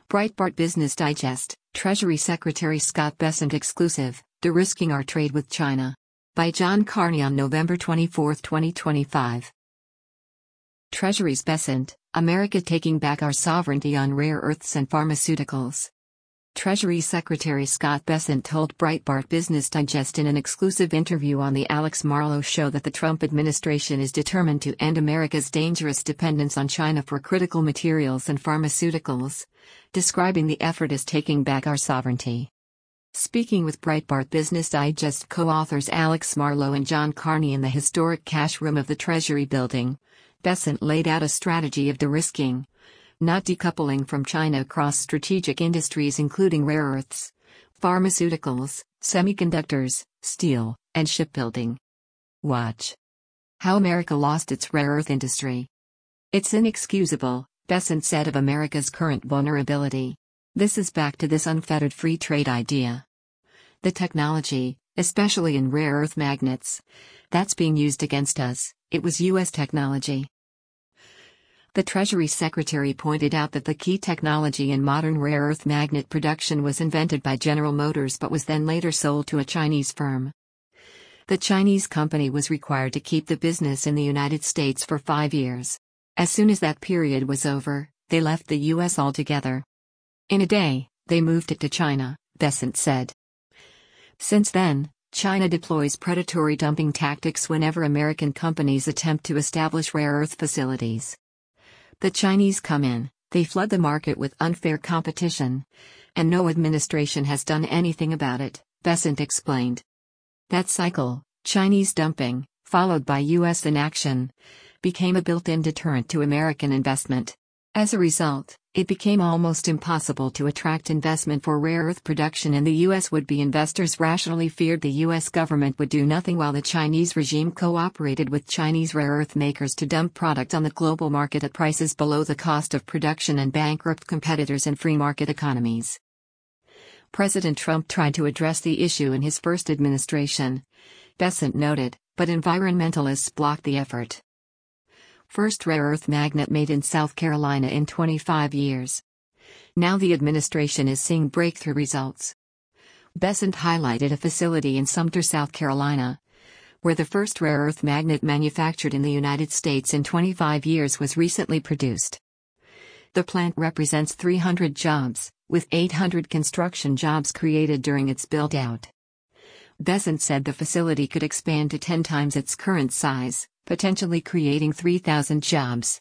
Breitbart Business Digest, Treasury Secretary Scott Bessent exclusive, De-risking our trade with China. By John Carney on November 24, 2025. Treasury's Bessent, America taking back our sovereignty on rare earths and pharmaceuticals. Treasury Secretary Scott Bessent told Breitbart Business Digest in an exclusive interview on The Alex Marlow Show that the Trump administration is determined to end America's dangerous dependence on China for critical materials and pharmaceuticals, describing the effort as taking back our sovereignty. Speaking with Breitbart Business Digest co-authors Alex Marlow and John Carney in the historic cash room of the Treasury building, Bessent laid out a strategy of de-risking, not decoupling from China across strategic industries including rare earths, pharmaceuticals, semiconductors, steel, and shipbuilding. Watch how America lost its rare earth industry. It's inexcusable, Bessent said of America's current vulnerability. This is back to this unfettered free trade idea. The technology, especially in rare earth magnets, that's being used against us, it was U.S. technology. The Treasury Secretary pointed out that the key technology in modern rare earth magnet production was invented by General Motors but was then later sold to a Chinese firm. The Chinese company was required to keep the business in the United States for 5 years. As soon as that period was over, they left the U.S. altogether. In a day, they moved it to China, Bessent said. Since then, China deploys predatory dumping tactics whenever American companies attempt to establish rare earth facilities. The Chinese come in, they flood the market with unfair competition, and no administration has done anything about it, Bessent explained. That cycle, Chinese dumping, followed by U.S. inaction, became a built-in deterrent to American investment. As a result, it became almost impossible to attract investment for rare earth production, and the U.S. would-be investors rationally feared the U.S. government would do nothing while the Chinese regime cooperated with Chinese rare earth makers to dump product on the global market at prices below the cost of production and bankrupt competitors in free market economies. President Trump tried to address the issue in his first administration, Bessent noted, but environmentalists blocked the effort. First rare earth magnet made in South Carolina in 25 years. Now the administration is seeing breakthrough results. Bessent highlighted a facility in Sumter, South Carolina, where the first rare earth magnet manufactured in the United States in 25 years was recently produced. The plant represents 300 jobs, with 800 construction jobs created during its build-out. Bessent said the facility could expand to 10 times its current size, potentially creating 3,000 jobs.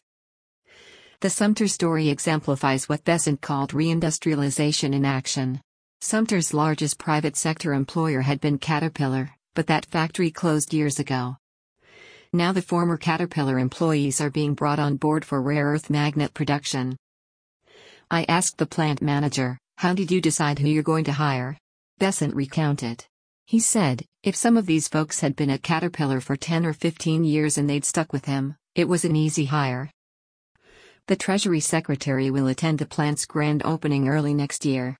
The Sumter story exemplifies what Bessent called reindustrialization in action. Sumter's largest private sector employer had been Caterpillar, but that factory closed years ago. Now the former Caterpillar employees are being brought on board for rare earth magnet production. I asked the plant manager, "How did you decide who you're going to hire?" Bessent recounted. He said, if some of these folks had been at Caterpillar for 10 or 15 years and they'd stuck with him, it was an easy hire. The Treasury Secretary will attend the plant's grand opening early next year.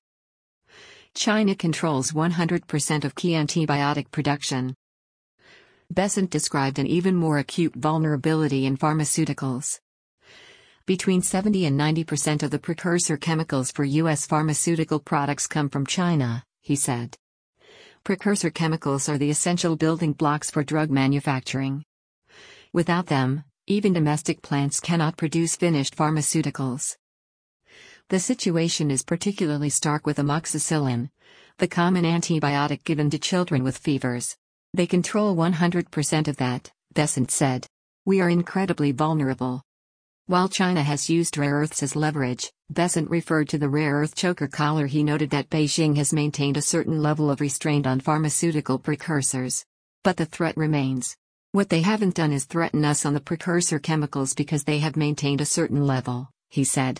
China controls 100% of key antibiotic production. Bessent described an even more acute vulnerability in pharmaceuticals. Between 70 and 90% of the precursor chemicals for U.S. pharmaceutical products come from China, he said. Precursor chemicals are the essential building blocks for drug manufacturing. Without them, even domestic plants cannot produce finished pharmaceuticals. The situation is particularly stark with amoxicillin, the common antibiotic given to children with fevers. They control 100% of that, Bessent said. We are incredibly vulnerable. While China has used rare earths as leverage, Bessent referred to the rare earth choker collar. He noted that Beijing has maintained a certain level of restraint on pharmaceutical precursors. But the threat remains. What they haven't done is threaten us on the precursor chemicals because they have maintained a certain level, he said.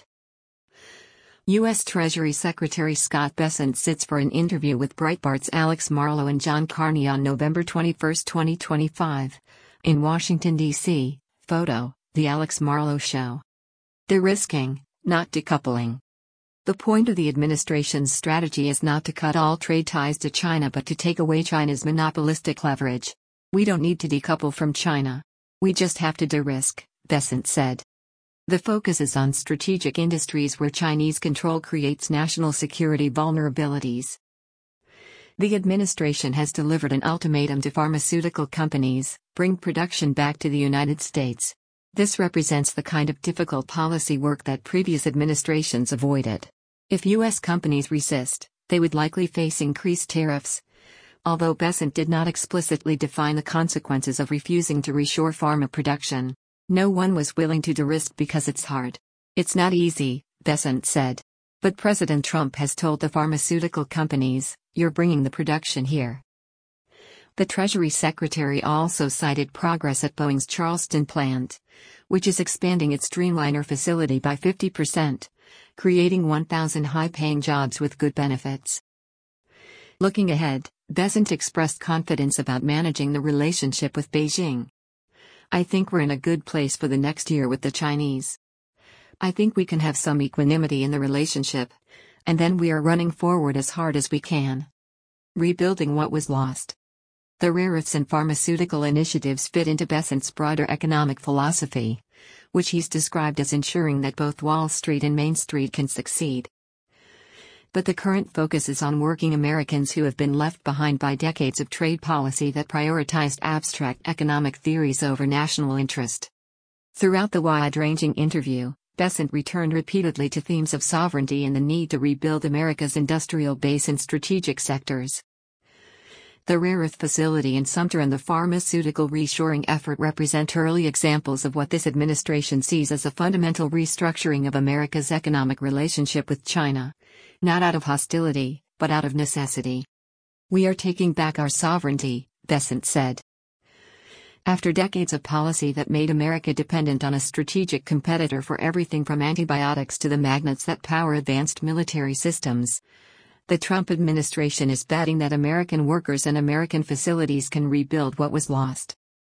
U.S. Treasury Secretary Scott Bessent sits for an interview with Breitbart's Alex Marlow and John Carney on November 21, 2025. In Washington, D.C., photo. The Alex Marlow Show. De-risking, not decoupling. The point of the administration's strategy is not to cut all trade ties to China but to take away China's monopolistic leverage. We don't need to decouple from China. We just have to de-risk, Bessent said. The focus is on strategic industries where Chinese control creates national security vulnerabilities. The administration has delivered an ultimatum to pharmaceutical companies: bring production back to the United States. This represents the kind of difficult policy work that previous administrations avoided. If U.S. companies resist, they would likely face increased tariffs. Although Bessent did not explicitly define the consequences of refusing to reshore pharma production, no one was willing to risk because it's hard. It's not easy, Bessent said. But President Trump has told the pharmaceutical companies, "You're bringing the production here." The Treasury Secretary also cited progress at Boeing's Charleston plant, which is expanding its Dreamliner facility by 50%, creating 1,000 high-paying jobs with good benefits. Looking ahead, Bessent expressed confidence about managing the relationship with Beijing. "I think we're in a good place for the next year with the Chinese. I think we can have some equanimity in the relationship, and then we are running forward as hard as we can. Rebuilding what was lost." The rare earths and pharmaceutical initiatives fit into Bessent's broader economic philosophy, which he's described as ensuring that both Wall Street and Main Street can succeed. But the current focus is on working Americans who have been left behind by decades of trade policy that prioritized abstract economic theories over national interest. Throughout the wide-ranging interview, Bessent returned repeatedly to themes of sovereignty and the need to rebuild America's industrial base in strategic sectors. The rare earth facility in Sumter and the pharmaceutical reshoring effort represent early examples of what this administration sees as a fundamental restructuring of America's economic relationship with China, not out of hostility, but out of necessity. "We are taking back our sovereignty," Bessent said. After decades of policy that made America dependent on a strategic competitor for everything from antibiotics to the magnets that power advanced military systems, the Trump administration is betting that American workers and American facilities can rebuild what was lost.